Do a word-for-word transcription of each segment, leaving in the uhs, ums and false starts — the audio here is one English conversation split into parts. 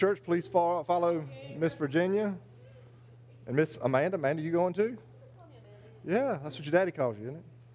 Church, please follow, follow Miss Virginia and Miss Amanda. Amanda, you going too? Yeah, that's what your daddy calls you,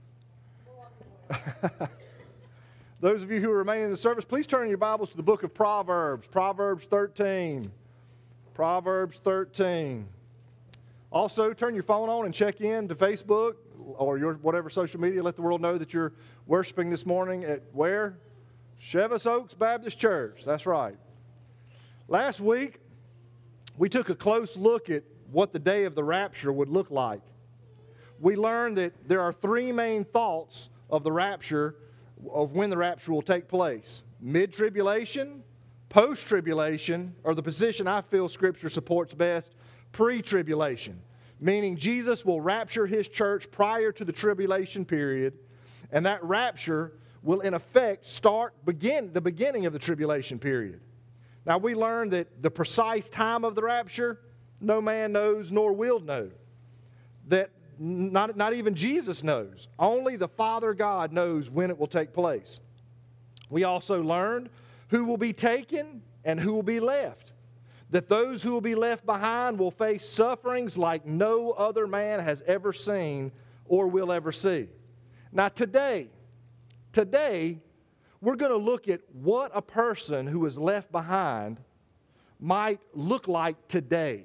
isn't it? Those of you who remain in the service, please turn your Bibles to the book of Proverbs, Proverbs thirteen. Proverbs thirteen. Also, turn your phone on and check in to Facebook or your whatever social media. Let the world know that you're worshiping this morning at where? Chevis Oaks Baptist Church. That's right. Last week, we took a close look at what the day of the rapture would look like. We learned that there are three main thoughts of the rapture, of when the rapture will take place. Mid-tribulation, post-tribulation, or the position I feel Scripture supports best, pre-tribulation. Meaning Jesus will rapture His church prior to the tribulation period, and that rapture will in effect start begin the beginning of the tribulation period. Now we learned that the precise time of the rapture, no man knows nor will know. That not, not even Jesus knows. Only the Father God knows when it will take place. We also learned who will be taken and who will be left. That those who will be left behind will face sufferings like no other man has ever seen or will ever see. Now today, today, we're going to look at what a person who is left behind might look like today.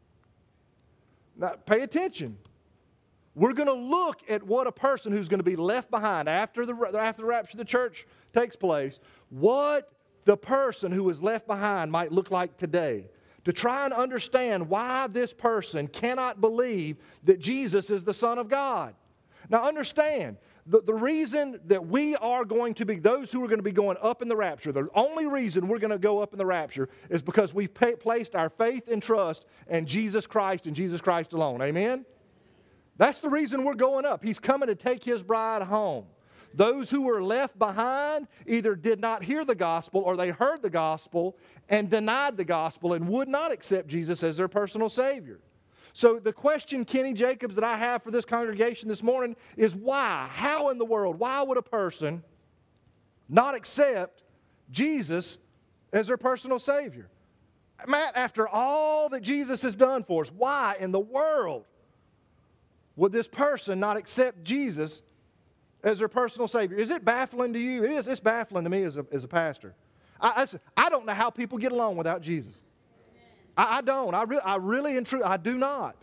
Now, pay attention. We're going to look at what a person who's going to be left behind after the, after the rapture of the church takes place, what the person who is left behind might look like today, to try and understand why this person cannot believe that Jesus is the Son of God. Now understand, the, the reason that we are going to be, those who are going to be going up in the rapture, the only reason we're going to go up in the rapture is because we've pay, placed our faith and trust in Jesus Christ and Jesus Christ alone. Amen? That's the reason we're going up. He's coming to take His bride home. Those who were left behind either did not hear the gospel or they heard the gospel and denied the gospel and would not accept Jesus as their personal Savior. So the question, Kenny Jacobs, that I have for this congregation this morning is why? How in the world? Why would a person not accept Jesus as their personal Savior? Matt, after all that Jesus has done for us, why in the world would this person not accept Jesus as their personal Savior? Is it baffling to you? It is. It's baffling to me as a, as a pastor. I, I, I don't know how people get along without Jesus. I, I don't. I, re- I really and truly, I do not.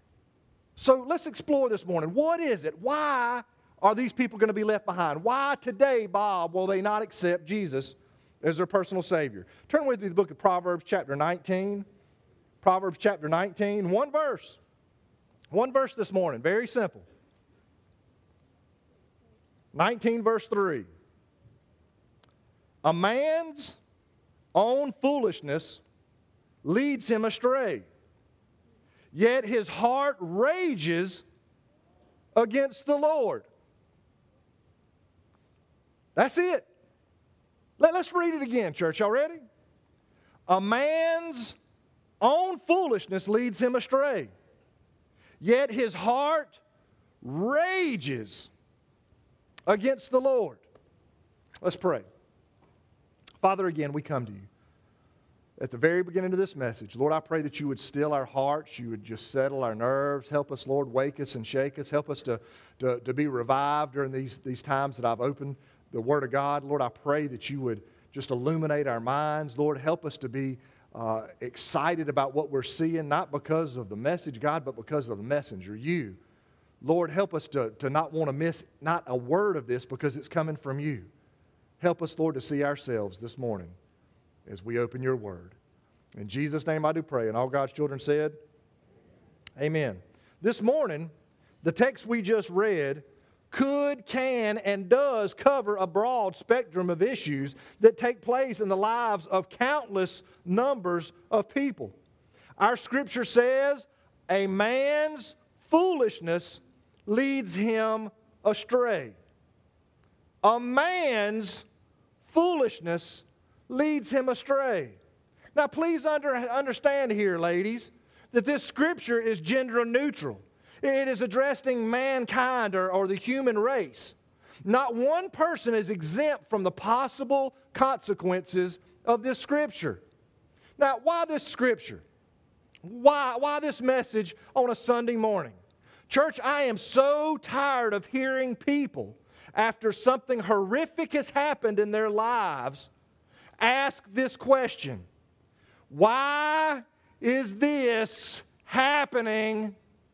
So let's explore this morning. What is it? Why are these people going to be left behind? Why today, Bob, will they not accept Jesus as their personal Savior? Turn with me to the book of Proverbs chapter nineteen. Proverbs chapter nineteen, one verse. One verse this morning, very simple. nineteen verse three. A man's own foolishness leads him astray, yet his heart rages against the Lord. That's it. Let, let's read it again, church. Y'all ready? A man's own foolishness leads him astray, yet his heart rages against the Lord. Let's pray. Father, again, we come to you at the very beginning of this message. Lord, I pray that you would still our hearts. You would just settle our nerves. Help us, Lord, wake us and shake us. Help us to, to, to be revived during these, these times that I've opened the Word of God. Lord, I pray that you would just illuminate our minds. Lord, help us to be uh, excited about what we're seeing, not because of the message, God, but because of the messenger, you. Lord, help us to, to not want to miss not a word of this because it's coming from you. Help us, Lord, to see ourselves this morning as we open your word. In Jesus' name I do pray. And all God's children said, amen. This morning, the text we just read could, can, and does cover a broad spectrum of issues that take place in the lives of countless numbers of people. Our scripture says, a man's foolishness leads him astray. A man's foolishness leads him astray. Now, please under, understand here, ladies, that this scripture is gender neutral. It is addressing mankind or, or the human race. Not one person is exempt from the possible consequences of this scripture. Now, why this scripture? Why, why this message on a Sunday morning? Church, I am so tired of hearing people, after something horrific has happened in their lives, ask this question: why is this happening?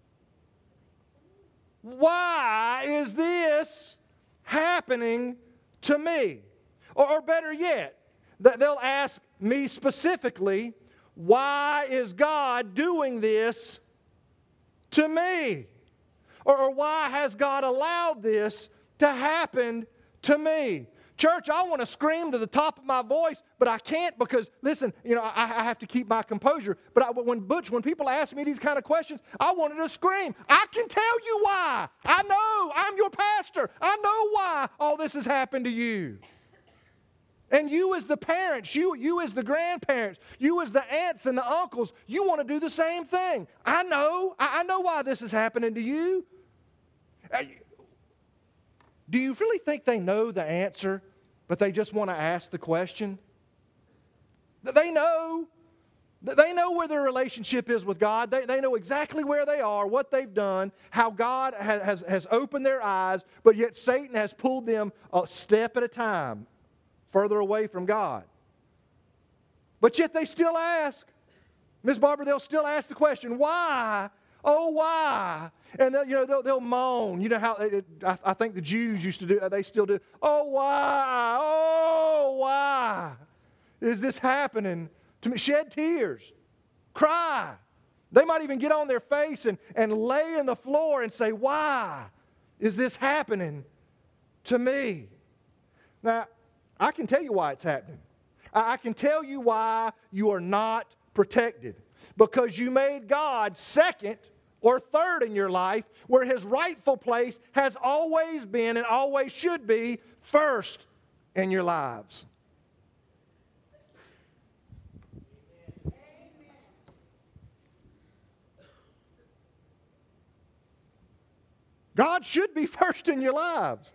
Why is this happening to me? Or, or better yet, that they'll ask me specifically, why is God doing this to me? Or, or why has God allowed this to happen to me? Church, I want to scream to the top of my voice, but I can't because, listen, you know, I, I have to keep my composure. But I, when Butch, when people ask me these kind of questions, I wanted to scream. I can tell you why. I know. I'm your pastor. I know why all this has happened to you. And you as the parents, you, you as the grandparents, you as the aunts and the uncles, you want to do the same thing. I know. I, I know why this is happening to you. Do you really think they know the answer, but they just want to ask the question? They know. They know where their relationship is with God. They, they know exactly where they are, what they've done, how God has, has, has opened their eyes, but yet Satan has pulled them a step at a time further away from God. But yet they still ask. Miss Barbara, they'll still ask the question, why? Oh, why? And you know, they'll, they'll moan. You know how it, I, I think the Jews used to do, they still do. Oh, why? Oh, why is this happening to me? Shed tears. Cry. They might even get on their face and, and lay on the floor and say, why is this happening to me? Now, I can tell you why it's happening. I, I can tell you why you are not protected. Because you made God second or third in your life, where His rightful place has always been and always should be first in your lives. God should be first in your lives.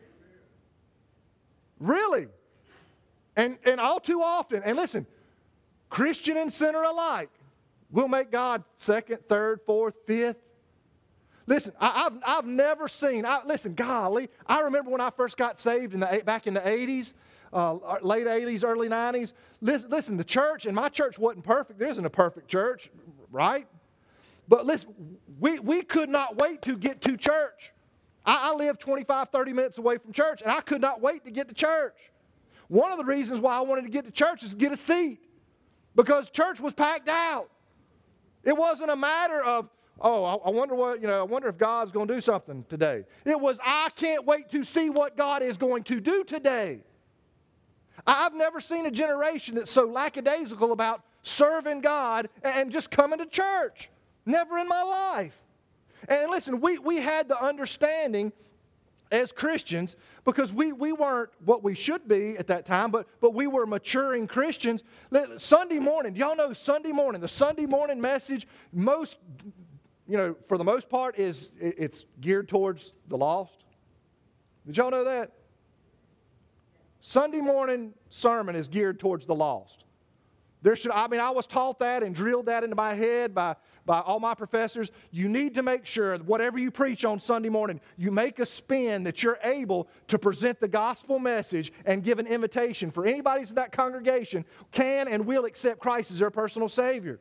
Really. And, and all too often, and listen, Christian and sinner alike, we'll make God second, third, fourth, fifth. Listen, I, I've, I've never seen, I, listen, golly, I remember when I first got saved in the, back in the eighties, uh, late eighties, early nineties. Listen, listen, the church, and my church wasn't perfect. There isn't a perfect church, right? But listen, we, we could not wait to get to church. I, I lived twenty-five, thirty minutes away from church, and I could not wait to get to church. One of the reasons why I wanted to get to church is to get a seat, because church was packed out. It wasn't a matter of, oh, I wonder what, you know, I wonder if God's going to do something today. It was, I can't wait to see what God is going to do today. I've never seen a generation that's so lackadaisical about serving God and just coming to church. Never in my life. And listen, we, we had the understanding as Christians, because we, we weren't what we should be at that time, but, but we were maturing Christians. Sunday morning, do y'all know Sunday morning, the Sunday morning message, most, you know, for the most part, is it's geared towards the lost. Did y'all know that? Sunday morning sermon is geared towards the lost. There should, I mean, I was taught that and drilled that into my head by, by all my professors. You need to make sure that whatever you preach on Sunday morning, you make a spin that you're able to present the gospel message and give an invitation for anybody in that congregation can and will accept Christ as their personal Savior.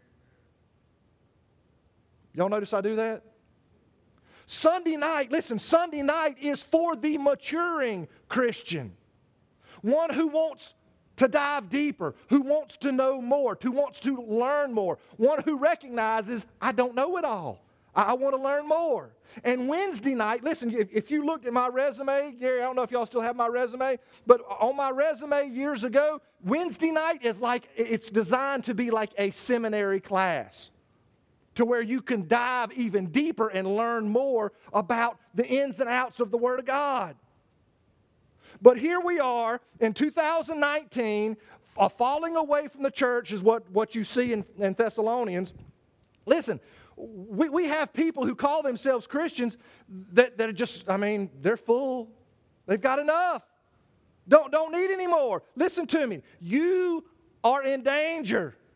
Y'all notice I do that? Sunday night, listen, Sunday night is for the maturing Christian. One who wants to dive deeper, who wants to know more, who wants to learn more, one who recognizes, I don't know it all. I, I want to learn more. And Wednesday night, listen, if, if you looked at my resume, Gary, I don't know if y'all still have my resume, but on my resume years ago, Wednesday night is like, it's designed to be like a seminary class, to where you can dive even deeper and learn more about the ins and outs of the Word of God. But here we are in two thousand nineteen, a falling away from the church is what, what you see in, in Thessalonians. Listen, we, we have people who call themselves Christians that, that are just, I mean, they're full. They've got enough. Don't, don't need any more. Listen to me. You are in danger.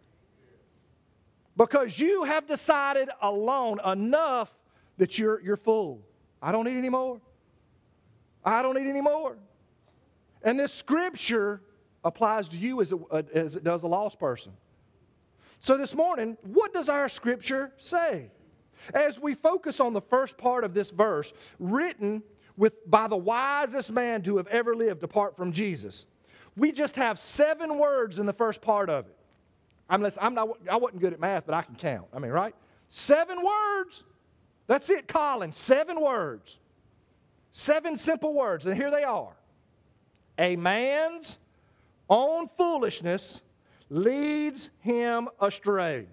Because you have decided alone enough that you're, you're full. I don't need any more. I don't need any more. And this scripture applies to you as it, as it does a lost person. So this morning, what does our scripture say? As we focus on the first part of this verse, written with by the wisest man to have ever lived apart from Jesus, we just have seven words in the first part of it. I'm, I'm not, I wasn't good at math, but I can count. I mean, right? Seven words. That's it, Colin. Seven words. Seven simple words, and here they are. A man's own foolishness leads him astray.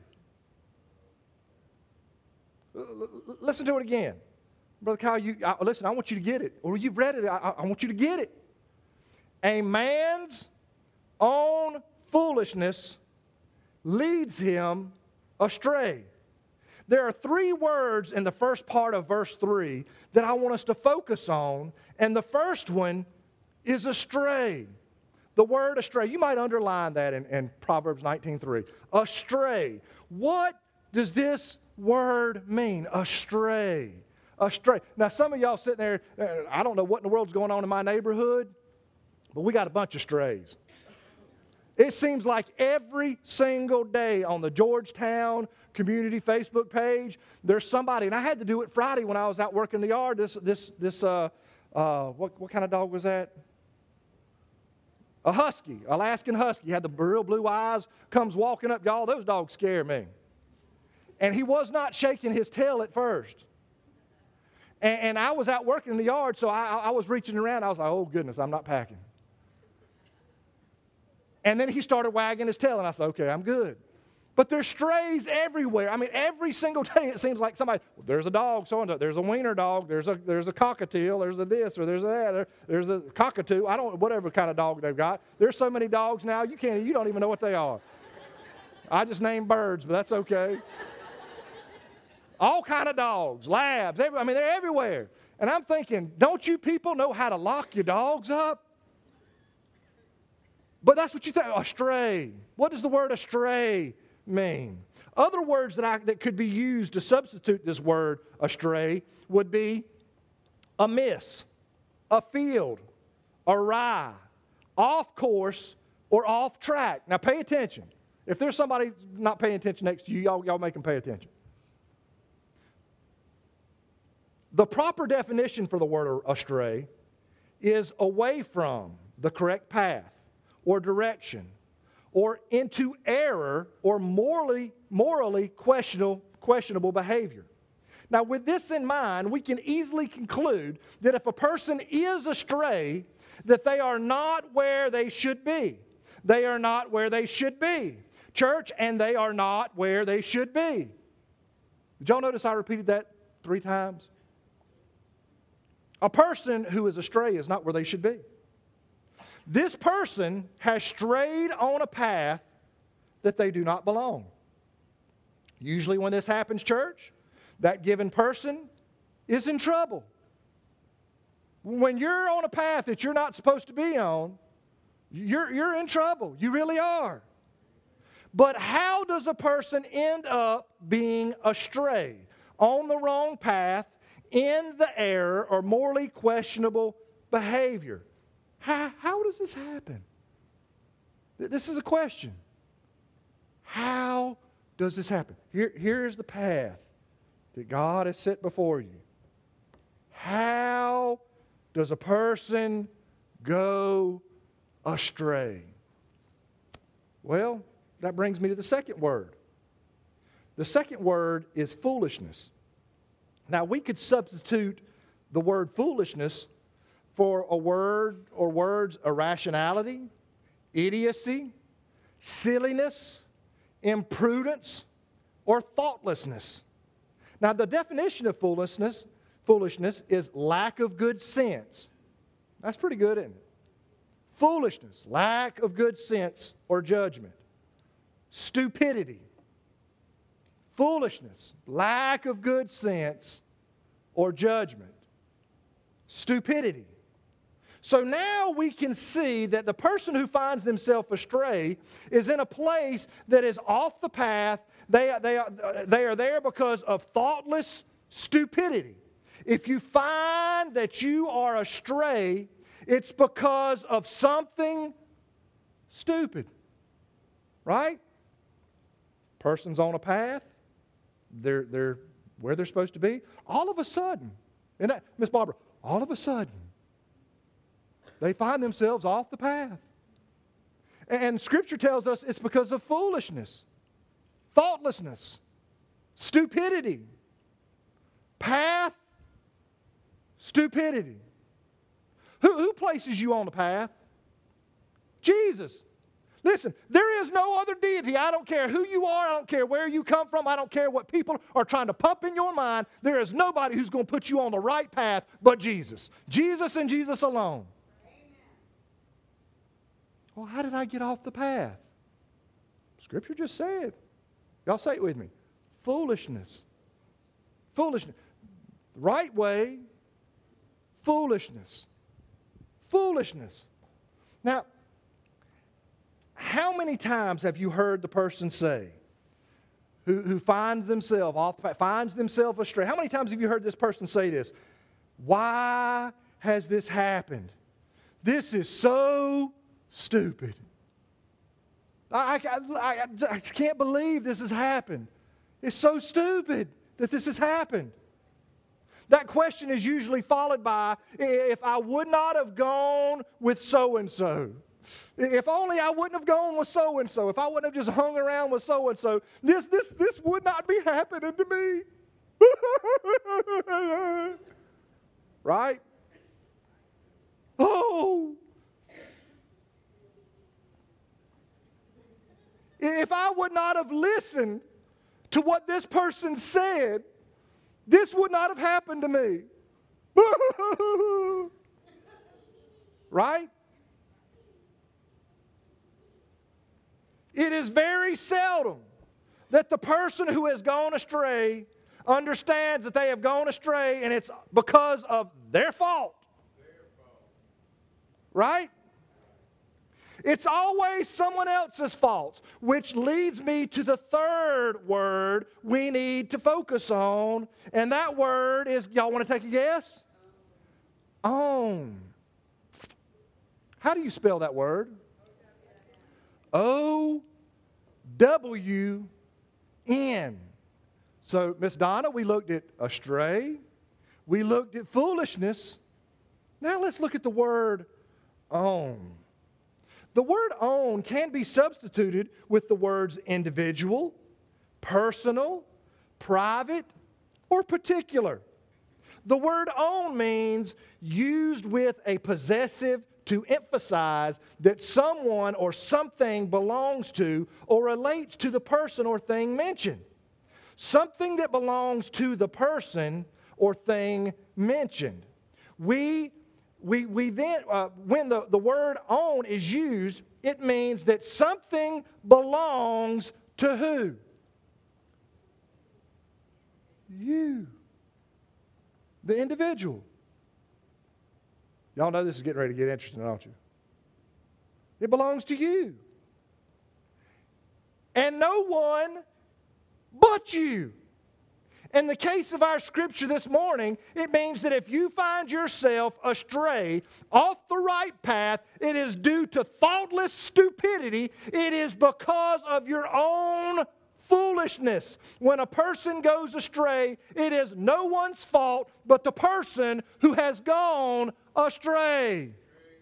Listen to it again. Brother Kyle, you, I, listen, I want you to get it. Or you've read it, I, I want you to get it. A man's own foolishness leads him astray. There are three words in the first part of verse three that I want us to focus on, and the first one is astray. The word astray, you might underline that in, in Proverbs nineteen three. Astray. What does this word mean? Astray. Astray. Now, some of y'all sitting there, I don't know what in the world's going on in my neighborhood, but we got a bunch of strays. It seems like every single day on the Georgetown community Facebook page, there's somebody, and I had to do it Friday when I was out working the yard. This, this, this, uh, uh, what, what kind of dog was that? A husky, Alaskan husky. He had the real blue eyes, comes walking up. Y'all, those dogs scare me. And he was not shaking his tail at first. And, and I was out working in the yard, so I, I was reaching around. I was like, oh, goodness, I'm not packing. And then he started wagging his tail, and I said, okay, I'm good. But there's strays everywhere. I mean, every single day it seems like somebody, well, there's a dog, so and so, there's a wiener dog, there's a there's a cockatiel, there's a this, or there's a that, there, there's a cockatoo. I don't, whatever kind of dog they've got. There's so many dogs now, you can't, you don't even know what they are. I just named birds, but that's okay. All kind of dogs, labs, every, I mean, they're everywhere. And I'm thinking, don't you people know how to lock your dogs up? But that's what you think, astray. What does the word astray mean? Other words that, I, that could be used to substitute this word astray would be amiss, afield, awry, off course, or off track. Now pay attention. If there's somebody not paying attention next to you, y'all, y'all make them pay attention. The proper definition for the word astray is away from the correct path or direction, or into error or morally, morally questionable, questionable behavior. Now, with this in mind, we can easily conclude that if a person is astray, that they are not where they should be. They are not where they should be. Church, and they are not where they should be. Did y'all notice I repeated that three times? A person who is astray is not where they should be. This person has strayed on a path that they do not belong. Usually when this happens, church, that given person is in trouble. When you're on a path that you're not supposed to be on, you're, you're in trouble. You really are. But how does a person end up being astray, on the wrong path, in the error, or morally questionable behavior? How, how does this happen? This is a question. How does this happen? Here, here's the path that God has set before you. How does a person go astray? Well, that brings me to the second word. The second word is foolishness. Now, we could substitute the word foolishness for a word or words irrationality, idiocy, silliness, imprudence, or thoughtlessness. Now, the definition of foolishness, foolishness is lack of good sense. That's pretty good, isn't it? Foolishness, lack of good sense or judgment. Stupidity. Foolishness, lack of good sense or judgment. Stupidity. So now we can see that the person who finds themselves astray is in a place that is off the path. They, they, are, they are there because of thoughtless stupidity. If you find that you are astray, it's because of something stupid. Right? Person's on a path. They're, they're where they're supposed to be. All of a sudden, and that, Miss Barbara, all of a sudden, they find themselves off the path. And Scripture tells us it's because of foolishness, thoughtlessness, stupidity. Path, stupidity. Who, who places you on the path? Jesus. Listen, there is no other deity. I don't care who you are. I don't care where you come from. I don't care what people are trying to pump in your mind. There is nobody who's going to put you on the right path but Jesus. Jesus and Jesus alone. Well, how did I get off the path? Scripture just said. Y'all say it with me. Foolishness. Foolishness. The right way, foolishness. Foolishness. Now, how many times have you heard the person say, who, who finds themselves off, finds themselves astray? How many times have you heard this person say this? Why has this happened? This is so stupid. I, I, I, I can't believe this has happened. It's so stupid that this has happened. That question is usually followed by, if I would not have gone with so-and-so. If only I wouldn't have gone with so-and-so. If I wouldn't have just hung around with so-and-so. This, this, this would not be happening to me. Right? Oh. If I would not have listened to what this person said, this would not have happened to me. Right? It is very seldom that the person who has gone astray understands that they have gone astray and it's because of their fault. Their fault. Right? It's always someone else's fault, which leads me to the third word we need to focus on, and that word is, y'all want to take a guess? Own. How do you spell that word? O W N. So, Miss Donna, we looked at astray. We looked at foolishness. Now let's look at the word own. The word own can be substituted with the words individual, personal, private, or particular. The word own means used with a possessive to emphasize that someone or something belongs to or relates to the person or thing mentioned. Something that belongs to the person or thing mentioned. We We, we then, uh, when the, the word own is used, it means that something belongs to who? You. The individual. Y'all know this is getting ready to get interesting, don't you? It belongs to you. And no one but you. In the case of our scripture this morning, it means that if you find yourself astray, off the right path, it is due to thoughtless stupidity. It is because of your own foolishness. When a person goes astray, it is no one's fault but the person who has gone astray.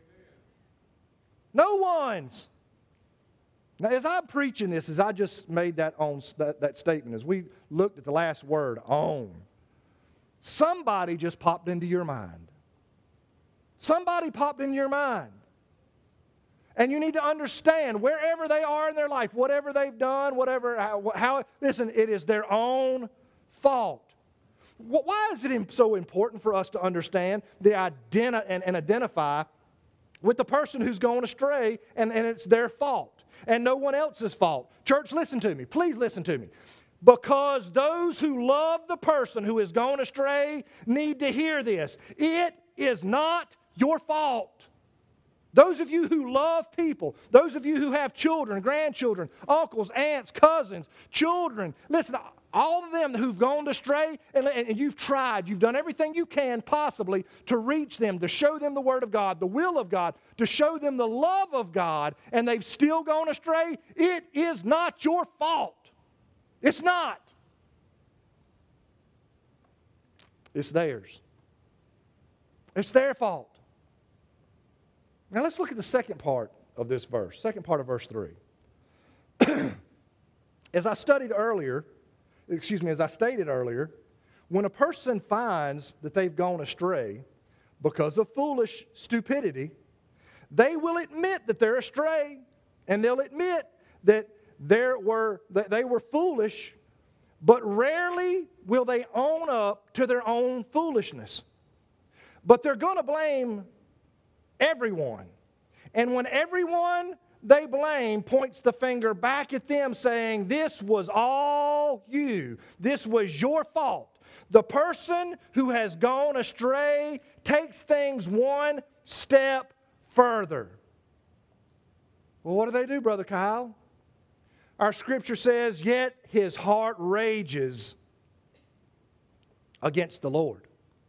No one's. Now, as I'm preaching this, as I just made that, on, that, that statement, as we looked at the last word, own, somebody just popped into your mind. Somebody popped into your mind. And you need to understand, wherever they are in their life, whatever they've done, whatever, how, how listen, it is their own fault. Why is it so important for us to understand the identi- and, and identify with the person who's gone astray, and, and it's their fault and no one else's fault? Church, listen to me. Please listen to me. Because those who love the person who has gone astray need to hear this. It is not your fault. Those of you who love people, those of you who have children, grandchildren, uncles, aunts, cousins, children, listen, all of them who've gone astray, and, and you've tried, you've done everything you can possibly to reach them, to show them the Word of God, the will of God, to show them the love of God, and they've still gone astray, it is not your fault. It's not. It's theirs. It's their fault. Now let's look at the second part of this verse, second part of verse three. As I studied earlier, excuse me, as I stated earlier, when a person finds that they've gone astray because of foolish stupidity, they will admit that they're astray, and they'll admit that there were, that they were foolish, but rarely will they own up to their own foolishness. But they're going to blame everyone. And when everyone they blame points the finger back at them saying, this was all you. This was your fault. The person who has gone astray takes things one step further. Well, what do they do, Brother Kyle? Our scripture says, yet his heart rages against the Lord.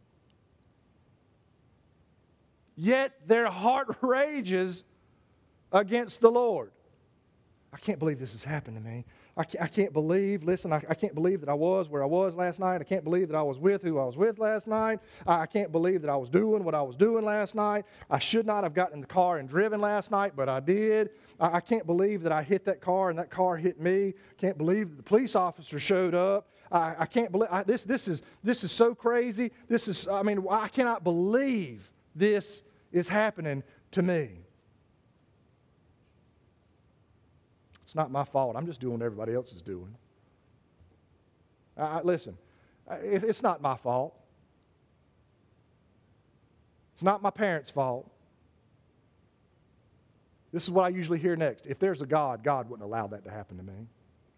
Yet their heart rages against the Lord. I can't believe this has happened to me. I can't, I can't believe, listen, I, I can't believe that I was where I was last night. I can't believe that I was with who I was with last night. I, I can't believe that I was doing what I was doing last night. I should not have gotten in the car and driven last night, but I did. I, I can't believe that I hit that car and that car hit me. Can't believe that the police officer showed up. I, I can't believe, I, this, this, is, this is so crazy. This is, I mean, I cannot believe this is happening to me. It's not my fault. I'm just doing what everybody else is doing. Uh, listen, it, it's not my fault. It's not my parents' fault. This is what I usually hear next. If there's a God, God wouldn't allow that to happen to me.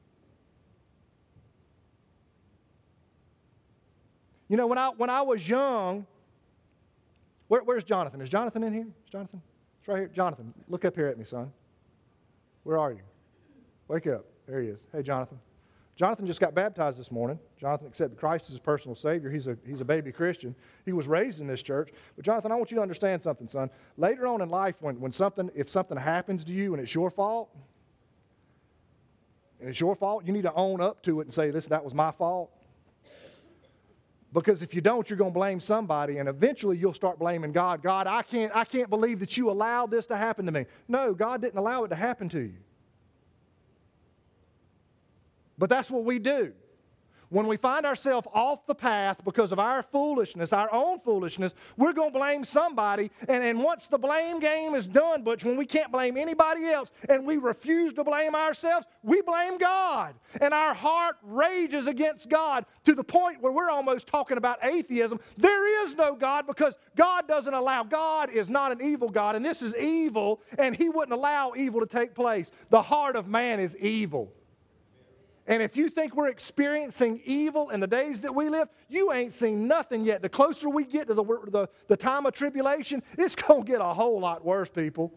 You know, when I when I was young, where, where's Jonathan? Is Jonathan in here? Is Jonathan? It's right here. Jonathan, look up here at me, son. Where are you? Wake up. There he is. Hey, Jonathan. Jonathan just got baptized this morning. Jonathan accepted Christ as his personal Savior. He's a, he's a baby Christian. He was raised in this church. But Jonathan, I want you to understand something, son. Later on in life, when, when something, if something happens to you and it's your fault, and it's your fault, you need to own up to it and say, listen, that was my fault. Because if you don't, you're going to blame somebody, and eventually you'll start blaming God. God, I can't, I can't believe that you allowed this to happen to me. No, God didn't allow it to happen to you. But that's what we do. When we find ourselves off the path because of our foolishness, our own foolishness, we're going to blame somebody. And, and once the blame game is done, Butch, when we can't blame anybody else and we refuse to blame ourselves, we blame God. And our heart rages against God to the point where we're almost talking about atheism. There is no God because God doesn't allow. God is not an evil God, and this is evil, and He wouldn't allow evil to take place. The heart of man is evil. And if you think we're experiencing evil in the days that we live, you ain't seen nothing yet. The closer we get to the, the, the time of tribulation, it's going to get a whole lot worse, people.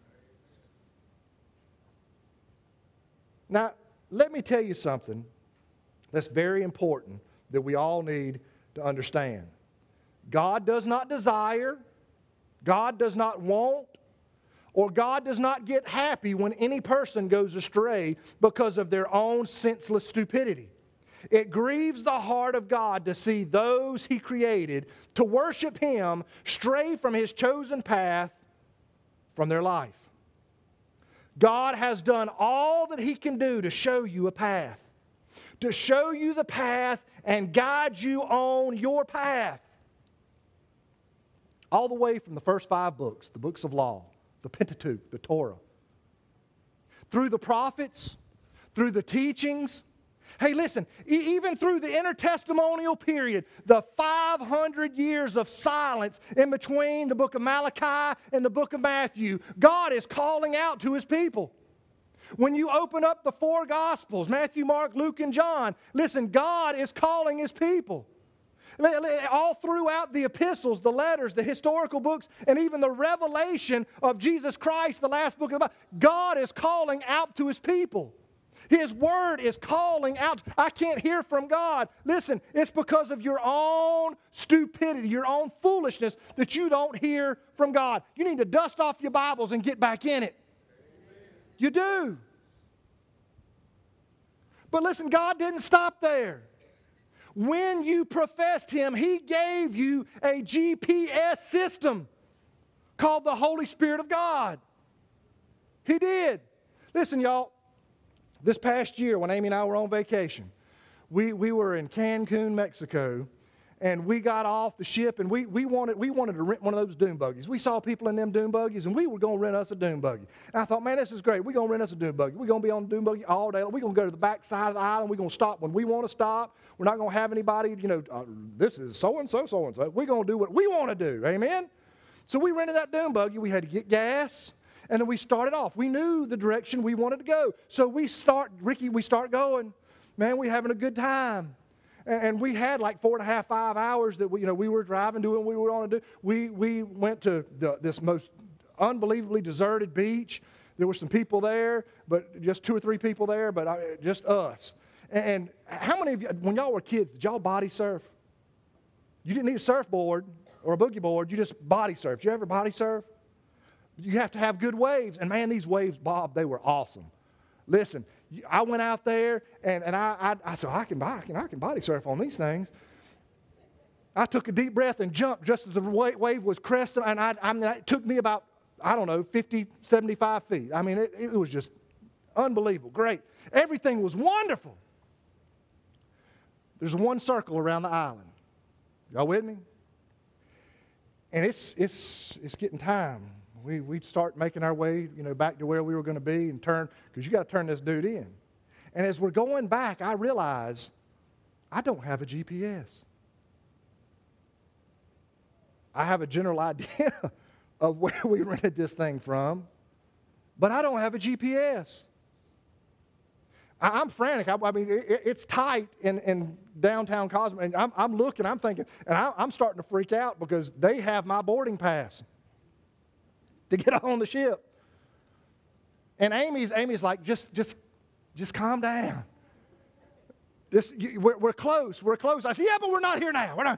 Now, let me tell you something that's very important that we all need to understand. God does not desire, God does not want, or God does not get happy when any person goes astray because of their own senseless stupidity. It grieves the heart of God to see those He created to worship Him stray from His chosen path from their life. God has done all that He can do to show you a path, to show you the path and guide you on your path. All the way from the first five books, the books of law, the Pentateuch, the Torah, through the prophets, through the teachings. Hey, listen, e- even through the intertestamental period, the five hundred years of silence in between the book of Malachi and the book of Matthew, God is calling out to His people. When you open up the four Gospels, Matthew, Mark, Luke, and John, listen, God is calling His people. All throughout the epistles, the letters, the historical books, and even the revelation of Jesus Christ, the last book of the Bible, God is calling out to His people. His Word is calling out. I can't hear from God. Listen, it's because of your own stupidity, your own foolishness that you don't hear from God. You need to dust off your Bibles and get back in it. You do. But listen, God didn't stop there. When you professed Him, He gave you a G P S system called the Holy Spirit of God. He did. Listen, y'all, this past year when Amy and I were on vacation, we, we were in Cancun, Mexico, and we got off the ship, and we, we, wanted, we wanted to rent one of those dune buggies. We saw people in them dune buggies, and we were going to rent us a dune buggy. And I thought, man, this is great. We're going to rent us a dune buggy. We're going to be on the dune buggy all day. We're going to go to the back side of the island. We're going to stop when we want to stop. We're not going to have anybody, you know, uh, this is so-and-so, so-and-so. We're going to do what we want to do. Amen? So we rented that dune buggy. We had to get gas. And then we started off. We knew the direction we wanted to go. So we start, Ricky, we start going. Man, we're having a good time. And, and we had like four and a half, five hours that we, you know, we were driving, doing what we were going to do. We, we went to the, this most unbelievably deserted beach. There were some people there, but just two or three people there, but I, just us. And, and how many of you, when y'all were kids, did y'all body surf? You didn't need a surfboard or a boogie board. You just body surfed. Did you ever body surf? You have to have good waves. And man, these waves, Bob, they were awesome. Listen, I went out there and, and I, I, I said, I can, I, can, I can body surf on these things. I took a deep breath and jumped just as the wave was cresting. And I, I mean, it took me about, I don't know, fifty, seventy-five feet. I mean, it, it was just unbelievable. Great. Everything was wonderful. There's one circle around the island. Y'all with me? And it's, it's, it's getting time. We, we'd start making our way, you know, back to where we were going to be and turn, because you got to turn this dude in. And as we're going back, I realize I don't have a G P S. I have a general idea of where we rented this thing from, but I don't have a G P S. I, I'm frantic. I, I mean, it, it's tight in, in downtown Cosmo, and I'm, I'm looking, I'm thinking, and I, I'm starting to freak out because they have my boarding pass to get on the ship. And Amy's Amy's like, just just just calm down. This you, we're, we're close. We're close. I said, yeah, but we're not here now. We're not.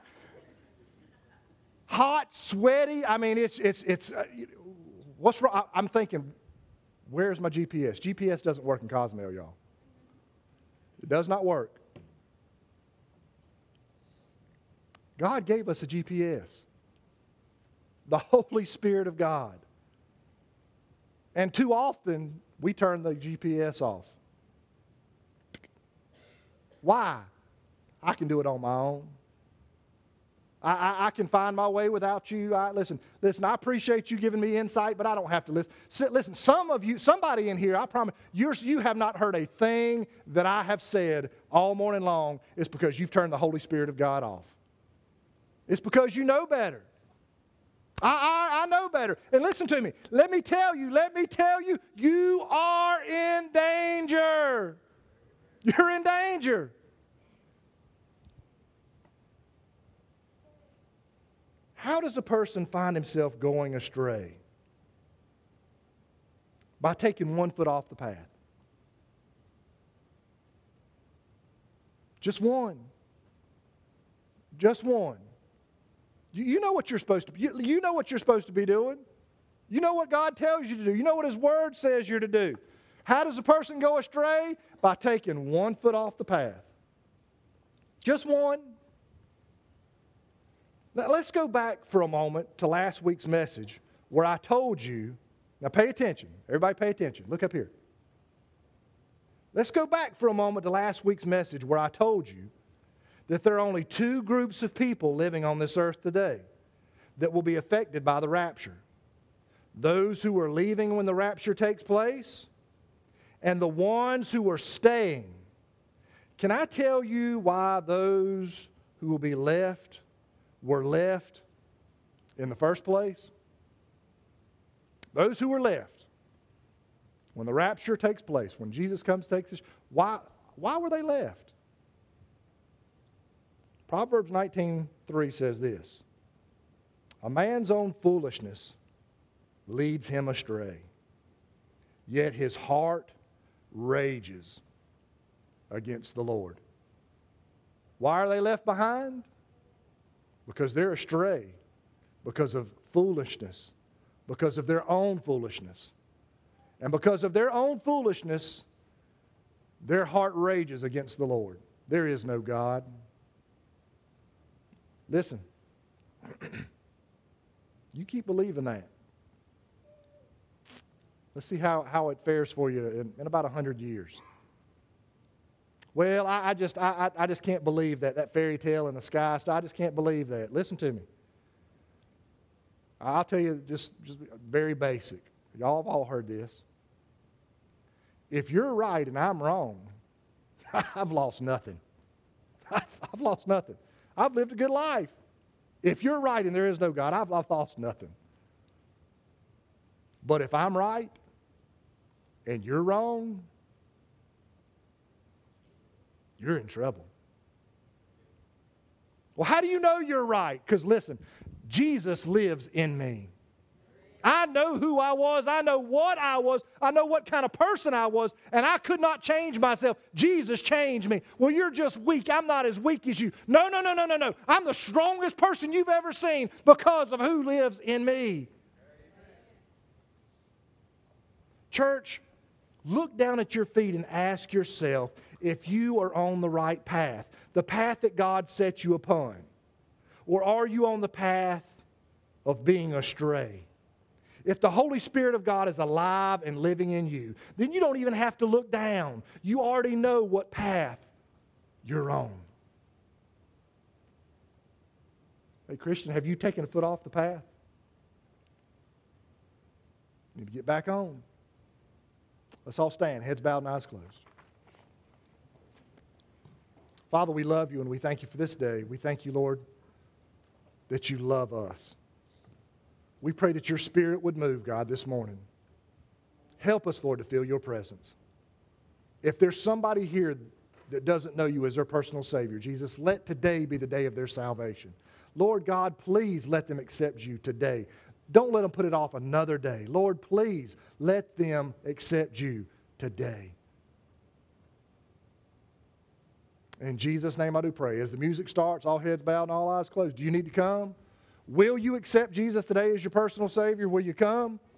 Hot, sweaty. I mean, it's it's it's. Uh, what's wrong? I, I'm thinking, where's my G P S? G P S doesn't work in Cozumel, y'all. It does not work. God gave us a G P S. The Holy Spirit of God. And too often, we turn the G P S off. Why? I can do it on my own. I, I, I can find my way without you. I, listen, listen, I appreciate you giving me insight, but I don't have to listen. Sit, listen, some of you, somebody in here, I promise, you're, you have not heard a thing that I have said all morning long. It's because you've turned the Holy Spirit of God off. It's because you know better. I, I, I know better. And listen to me. Let me tell you, let me tell you, you are in danger. You're in danger. How does a person find himself going astray? By taking one foot off the path. Just one. Just one. You know what you're supposed to be. You know what you're supposed to be doing. You know what God tells you to do. You know what His Word says you're to do. How does a person go astray? By taking one foot off the path. Just one. Now let's go back for a moment to last week's message where I told you, now pay attention. Everybody pay attention. Look up here. Let's go back for a moment to last week's message where I told you that there are only two groups of people living on this earth today that will be affected by the rapture. Those who are leaving when the rapture takes place, and the ones who are staying. Can I tell you why those who will be left were left in the first place? Those who were left when the rapture takes place, when Jesus comes, takes us, why, why were they left? Proverbs nineteen three says this: a man's own foolishness leads him astray, yet his heart rages against the Lord. Why are they left behind? Because they're astray, because of foolishness, because of their own foolishness. And because of their own foolishness, their heart rages against the Lord. There is no God. Listen, you keep believing that. Let's see how, how it fares for you in, in about a hundred years. Well, I, I just I, I just can't believe that, that fairy tale in the sky. So I just can't believe that. Listen to me. I'll tell you just, just very basic. Y'all have all heard this. If you're right and I'm wrong, I've lost nothing. I've, I've lost nothing. I've lived a good life. If you're right and there is no God, I've, I've lost nothing. But if I'm right and you're wrong, you're in trouble. Well, how do you know you're right? Because listen, Jesus lives in me. I know who I was. I know what I was. I know what kind of person I was, and I could not change myself. Jesus changed me. Well, you're just weak. I'm not as weak as you. No, no, no, no, no, no. I'm the strongest person you've ever seen because of who lives in me. Church, look down at your feet and ask yourself if you are on the right path, the path that God set you upon, or are you on the path of being astray? If the Holy Spirit of God is alive and living in you, then you don't even have to look down. You already know what path you're on. Hey, Christian, have you taken a foot off the path? You need to get back on. Let's all stand, heads bowed and eyes closed. Father, we love you and we thank you for this day. We thank you, Lord, that you love us. We pray that your Spirit would move, God, this morning. Help us, Lord, to feel your presence. If there's somebody here that doesn't know you as their personal Savior, Jesus, let today be the day of their salvation. Lord God, please let them accept you today. Don't let them put it off another day. Lord, please let them accept you today. In Jesus' name I do pray. As the music starts, all heads bowed and all eyes closed. Do you need to come? Will you accept Jesus today as your personal Savior? Will you come?